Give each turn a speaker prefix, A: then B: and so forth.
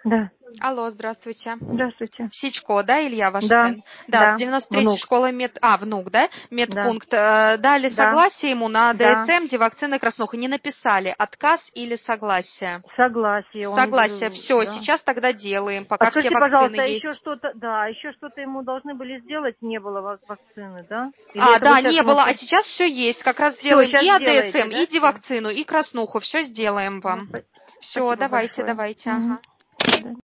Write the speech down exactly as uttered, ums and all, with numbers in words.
A: Да.
B: Алло, здравствуйте.
A: Здравствуйте.
B: Сичко, да, Илья, ваш
A: Да,
B: сын? Да, с
A: да,
B: девяносто третьей
A: внук.
B: школы мед... А, внук, да?
A: Да,
B: Медпункт. Э, Дали
A: да,
B: согласие ему на
A: да.
B: ДСМ, дивакцины, краснуха. Не написали, отказ или согласие?
A: Согласие, он,
B: Согласие,
A: э,
B: все,
A: да.
B: сейчас тогда делаем,
A: А
B: пока все
A: скажите,
B: вакцины
A: пожалуйста, а еще
B: есть.
A: что-то, да, еще что-то ему должны были сделать, не было вак- вакцины, да? Или
B: А,
A: это вы
B: да,
A: сейчас
B: не было, а
A: можете...
B: сейчас все есть. Как раз
A: Все,
B: сделаем и
A: сейчас сделаете,
B: АДСМ, и
A: да, все?
B: дивакцину, и краснуху. Все сделаем
A: Ну,
B: вам.
A: спа-
B: Все,
A: спасибо
B: давайте,
A: большое.
B: давайте,
A: Мгм.
B: ага.
A: До свидания.